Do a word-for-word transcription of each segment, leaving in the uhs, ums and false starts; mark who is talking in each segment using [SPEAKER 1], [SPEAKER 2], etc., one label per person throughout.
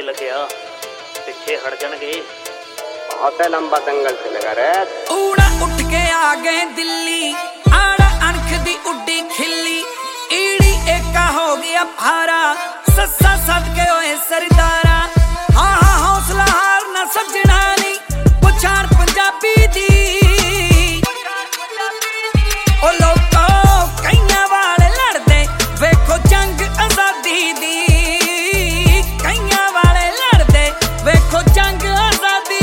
[SPEAKER 1] की लग्या पिछे हट जाएंगे।
[SPEAKER 2] बहुत लंबा दंगल से लगा रहा
[SPEAKER 3] उड़ा उठ के आ गए दिल्ली आड़ा अणख दी उड्डी खिल्ली ईड़ी एका हो गया भारा सस्सा सद के होए सरदारा। हाँ हाँ हौसला हार ना सजना नहीं पुछार पंजाबी दी ओ लोको कईयां वाले लड़दे वेखो जंग आजादी दी कईयां वाले लड़दे वेखो जंग आजादी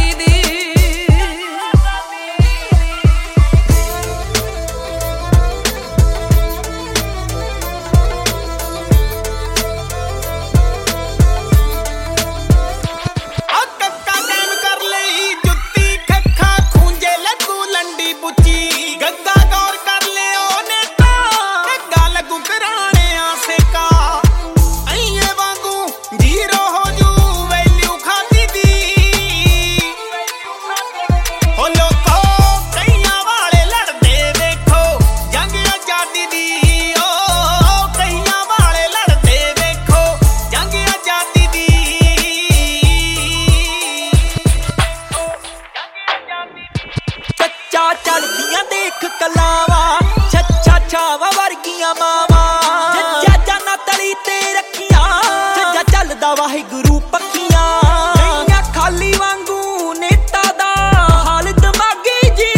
[SPEAKER 3] चलदियां देख कलावा छच्छा छावा वर्गियां मावा जज्जा जाना तली ते रखियां जज्जा चलदा वाहिगुरू पक्कियां कईयां खाली वांगू नेता दा हाल दिमागी जी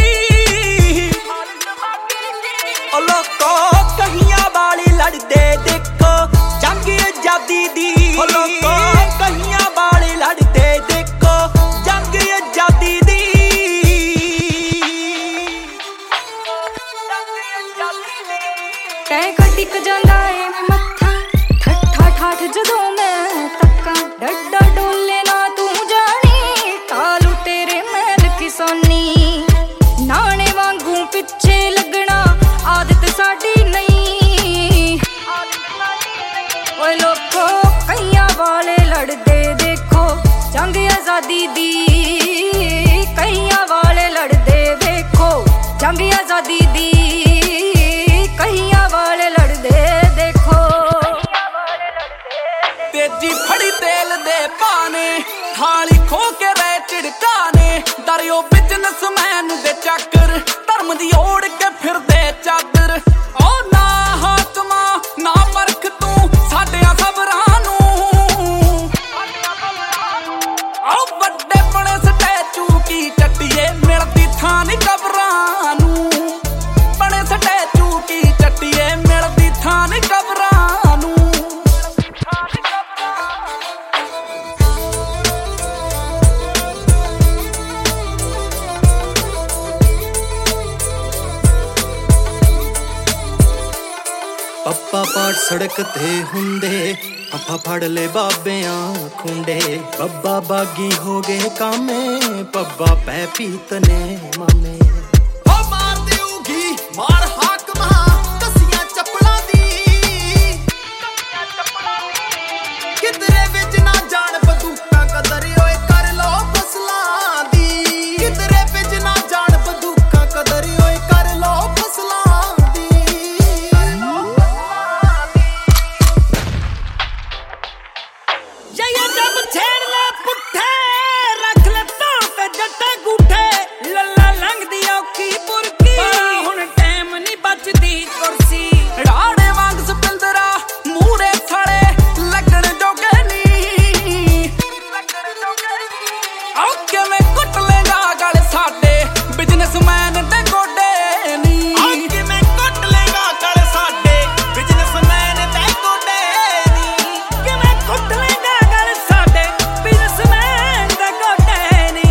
[SPEAKER 3] ओ लोको कहियां वाले लड़दे देखो जंग आजादी दी ओ लोको कहियां वाले लड़दे देखो जंग आजादी दी।
[SPEAKER 4] तै टिक जांदा ए मत्था ठट्ठा ठाठ जदों मैं तक्कां डड्डा डोले ना तू जानी कालू तेरे महल की सोनी नाने वांगू पिछे लगना आदत साडी नहीं। ओए लोको कईयां वाले लड़दे देखो जंग आजादी दी कईयां वाले लड़दे देखो जंग आजादी दी कईयां वाले लड़दे देखो।
[SPEAKER 3] तेजी फड़ी तेल दे पाने थाली खो के रहे चिड़काने दरियो बिजनेसमैन दे चक्कर धर्म दी ओढ़ के फिर दे चादर ओ ना हाकमा ना मरख तू साडिया खबरां नू ओ बड़े बड़े स्टैचू की चट्टिए मिलदी थां नी कबरां नू बड़े स्टैचू की चट्टिए मिलदी थां नी कबरां नू।
[SPEAKER 5] पप्पा पाठ सड़क ते हुंदे पप्पा फड़ ले बाबियां खुंडे बब्बा बागी हो गए कामे पब्बा पै पीतने मामे
[SPEAKER 3] ओ मार देऊगी मार हाकमा कसियां चपड़ा दी किधरे विच ना जान बंदूकां कदर ओए कर लो फसलां दी किधरे विच ना जान बंदूकां कदर ओए कर लो फसलां दी। ये जब छेड़ ले पुट्ठे रख ले तोड़ पे जट्टे गूठे लल्ला लंघदी औखी पुरकी हुण टाइम नहीं बचदी कुर्सी राणे वांग सपिंदरा मूरे थड़े लगण जोगे नी औके में कुट लेगा गल साडे बिजनेसमैन दे गोडे नी औके में कुट लेगा गल साडे बिजनेसमैन दे गोडे नी कि मैं कुट लेगा गल साडे बिजनेसमैन दे गोडे नी।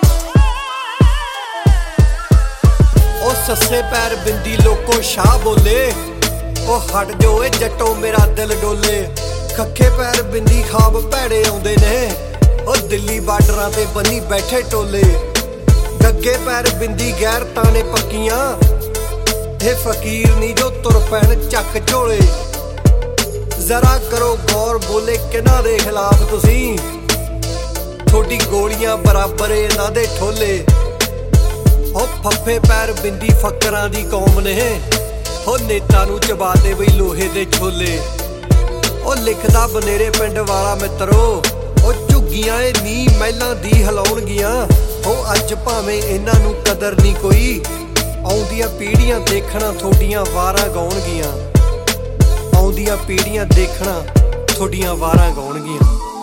[SPEAKER 5] ओ सस्से पैर बिंदी लोको शाह बोले ओ हट जो ए जट्टो मेरा दिल डोले खखे पैर बिंदी खाब भैड़े आउंदे ने ओ दिल्ली बार्डरां ते बनी बैठे टोले गग्गे पैर बिंदी गैरतां ने पक्कियां हे फकीर नी जो तुर पैण चक झोले जरा करो गौर बोले किन्हां दे खिलाफ तुसी थोड़ी गोलियां बराबर इन्हां दे ठोले ओ फफे पैर बिंदी फकरां दी कौम ने ओ नेता नू चबा दे बई लोहे दे छोले ओ लिखदा बनेरे पिंड वाला मित्रो ਉਹ ਝੁੱਗੀਆਂ ਏ ਨੀ ਮਹਿਲਾਂ ਦੀ ਹਿਲਾਉਣਗੀਆਂ ਉਹ ਅੱਜ ਭਾਵੇਂ ਇਹਨਾਂ ਨੂੰ ਕਦਰ ਨਹੀਂ ਕੋਈ ਆਉਂਦੀਆਂ ਪੀੜ੍ਹੀਆਂ ਦੇਖਣਾ ਤੁਹਾਡੀਆਂ ਵਾਰਾਂ ਗਾਉਣਗੀਆਂ ਆਉਂਦੀਆਂ ਪੀੜ੍ਹੀਆਂ ਦੇਖਣਾ ਤੁਹਾਡੀਆਂ ਵਾਰਾਂ ਗਾਉਣਗੀਆਂ।